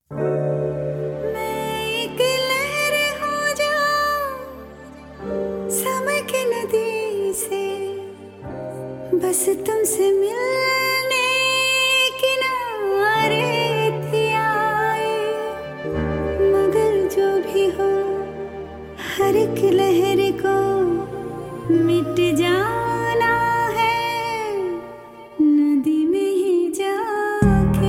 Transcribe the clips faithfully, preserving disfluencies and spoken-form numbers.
मैं एक लहर हो जाऊं समय की नदी से, बस तुमसे मिलने किनारे थी आई। मगर जो भी हो, हर एक लहर को मिट जाना है नदी में ही जाके।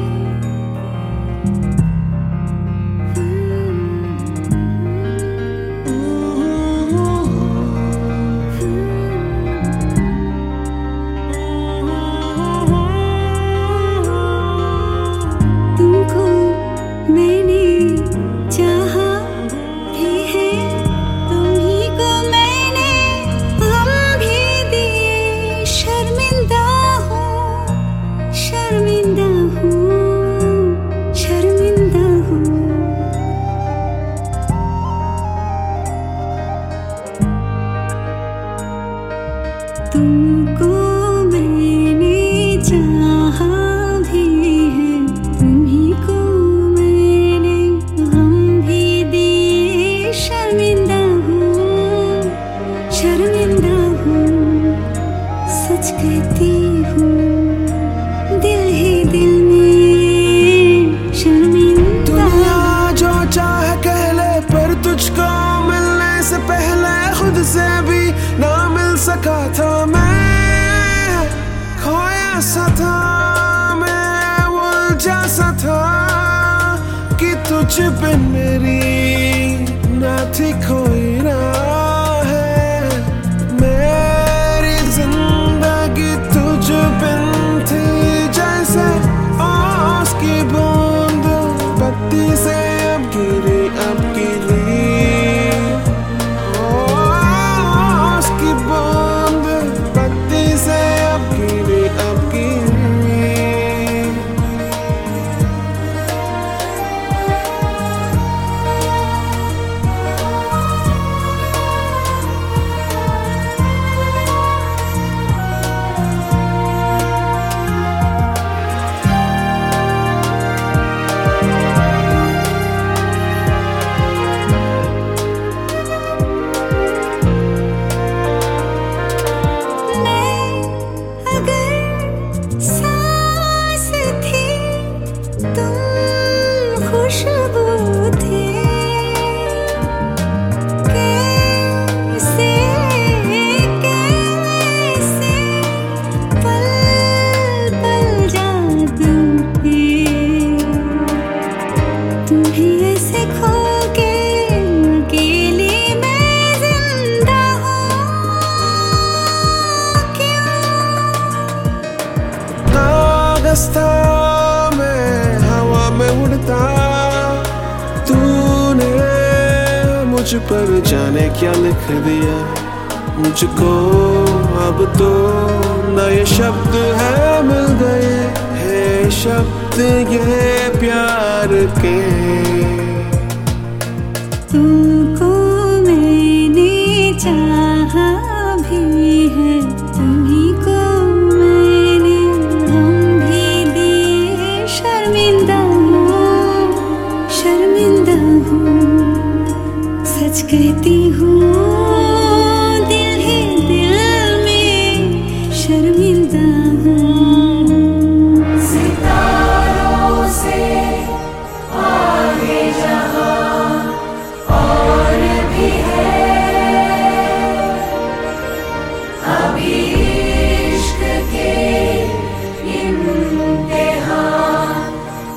तुमको मैंने चाहा भी है, तुम्ही को मैंने गम भी दिए। शर्मिंदा हूँ, शर्मिंदा हूँ, शर्मिंदा हूँ। तुमको मैंने चाहा भी है, तुम्ही को मैंने गम भी दिए। शर्मिंदा हूँ, शर्मिंदा हूँ, सच कहती हूँ दिल ही दिल में शर्मिंदा। दुनिया जो चाहे कह ले, पर तुझको मिलने से पहले खुद से भी ना मिल सका था। मैं खोया सा था, मैं उलझा सा था कि तुझ बिन मेरी ना थी कोई राह है। मेरी जिंदगी तुझ बिन थी जैसे ओस की बूंद बत्ती से अब गिरी अब गिरी। ओस की बूंद बत्ती से अब गिरी अब गिरी। सांस थी, तुम खुशबू थे। कैसे कैसे पल पल जादू है, तुम्हें ऐसे खो के अकेली मैं जिंदा हूँ। क्यों रास्ता मैं हवा में उड़ता, तूने मुझ पर जाने क्या लिख दिया। मुझको अब तो नए शब्द है मिल गए हैं, शब्द ये प्यार के। तुमको मैंने चाहा भी है, तुम्ही को मैंने गम भी दिए। शर्मिंदा हूँ, शर्मिंदा हूँ, सच कहती हूँ दिल ही दिल में शर्मिंदा हूँ। सितारों से आगे जहाँ और भी है, अभी इश्क के इम्तिहान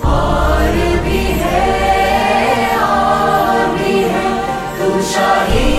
और भी है, और भी है। तू शाही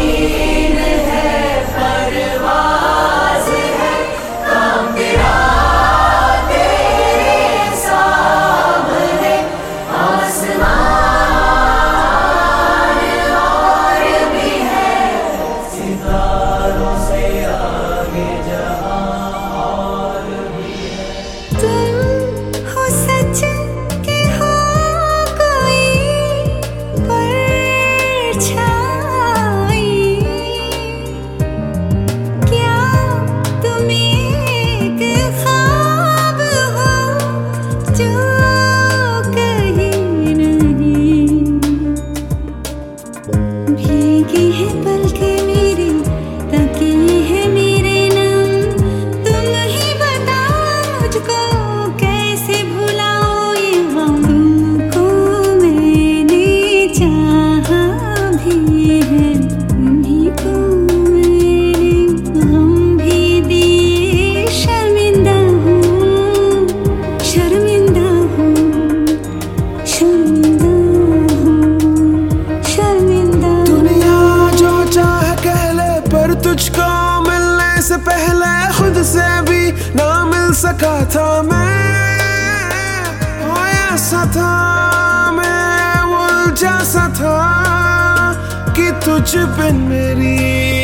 सा था, मैं उलझा सा था कि तुझ बिन मेरी